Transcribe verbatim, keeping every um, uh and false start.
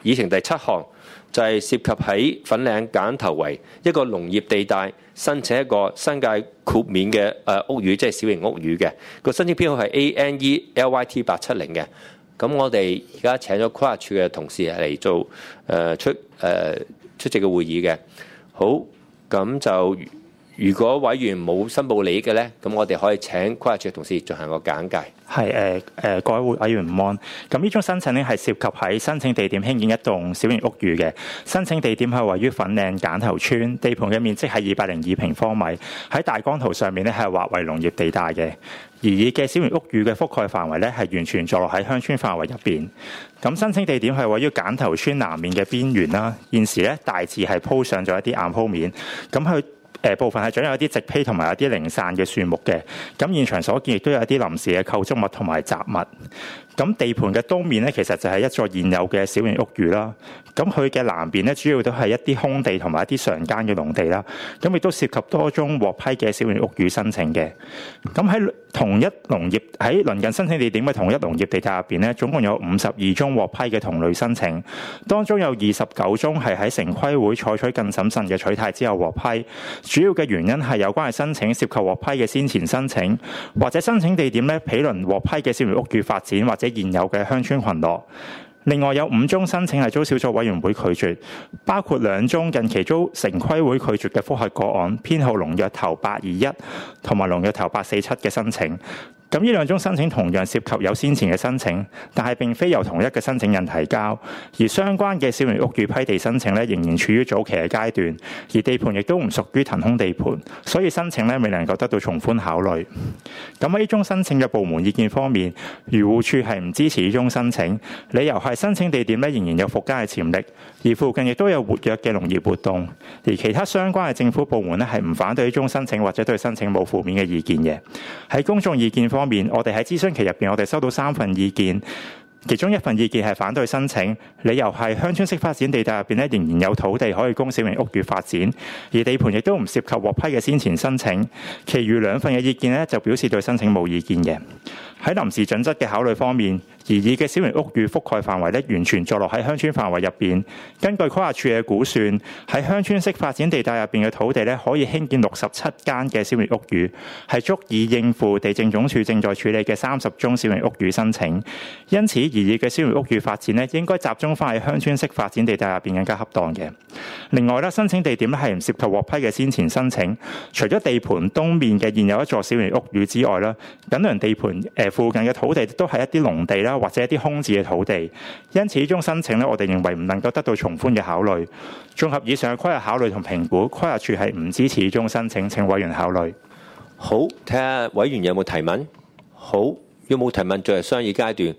議程第七項就係涉及喺粉嶺揀頭圍一個農業地帶申請一個新界豁免嘅誒屋宇，即係小型屋宇嘅個申請編號係 A N E L Y T 八七零嘅。咁我哋而家請咗規劃署嘅同事嚟做誒出誒出席嘅會議嘅。好，咁就如果委員冇申報利益嘅咧，咁我哋可以請規劃署嘅同事進行個簡介。 係誒誒，各位委員午安。咁呢宗申請咧係涉及喺申請地點興建一棟小型屋宇嘅，申請地點係位於粉嶺揀頭村，地盤嘅面積係二百零二平方米，喺大綱圖上面咧係劃為農業地帶嘅。而以嘅小型屋宇嘅覆蓋範圍咧係完全坐落喺鄉村範圍入邊。咁申請地點係位於揀頭村南面嘅邊緣啦。現時咧大致係鋪上咗一啲硬鋪面，咁佢誒部分係長有一啲植被同埋一啲零散嘅樹木嘅。咁現場所見亦都有一啲臨時嘅構築物同埋雜物。咁地盤嘅東面咧，其實就係一座現有嘅小型屋宇啦。咁佢嘅南邊咧，主要都係一啲空地同埋一啲常間嘅農地啦。咁亦都涉及多宗獲批嘅小型屋宇申請嘅。咁喺同一農業喺鄰近申請地點嘅同一農業地帶入邊咧，總共有五十二宗獲批嘅同類申請，當中有二十九宗係喺城規會採取更審慎嘅取態之後獲批。主要嘅原因係有關嘅申請涉及獲批嘅先前申請，或者申請地點咧毗鄰獲批嘅小型屋宇發展或者現有嘅鄉村群落。另外有五宗申請係遭小組委員會拒絕，包括兩宗近期遭城規會拒絕嘅覆核個案，編號龍躍頭八二一同埋龍躍頭八四七嘅申請。咁呢兩宗申請同樣涉及有先前嘅申請，但係並非由同一嘅申請人提交，而相關嘅小型屋宇批地申請咧仍然處於早期嘅階段，而地盤亦都唔屬於騰空地盤，所以申請咧未能夠得到從寬考慮。咁喺呢宗申請嘅部門意見方面，漁護署係唔支持呢宗申請，理由係申請地點咧仍然有復耕嘅潛力，而附近亦都有活躍嘅農業活動，而其他相關嘅政府部門咧係唔反對呢宗申請或者對申請冇負面嘅意見嘅。喺公眾意見方面，我哋喺諮詢期入邊，我哋收到三份意見，其中一份意見係反對申請，理由係鄉村式發展地帶入邊咧仍然有土地可以供小型屋宇發展，而地盤亦都唔涉及獲批嘅先前申請。其餘兩份嘅意見咧就表示對申請冇意見嘅。喺臨時準則嘅考慮方面，而以嘅小型屋宇覆蓋範圍咧，完全坐落喺鄉村範圍入邊。根據規劃署嘅估算，喺鄉村式發展地帶入邊嘅土地咧，可以興建六十七間嘅小型屋宇，係足以應付地政總署正在處理嘅三十宗小型屋宇申請。因此，而以嘅小型屋宇發展咧，應該集中翻喺鄉村式發展地帶入邊更加恰當嘅。另外咧，申請地點咧係唔涉及獲批嘅先前申請，除咗地盤東面嘅現有一座小型屋宇之外啦，緊鄰地盤誒附近嘅土地都係一啲農地啦，或者一啲空置嘅土地。因此呢種申請咧，我哋認為唔能夠得到從寬嘅考慮。綜合以上嘅規劃考慮同評估，規劃署係唔支持呢種申請，請委員考慮。 好，睇下委員有冇提問。好，如果冇提問，進入商議階段。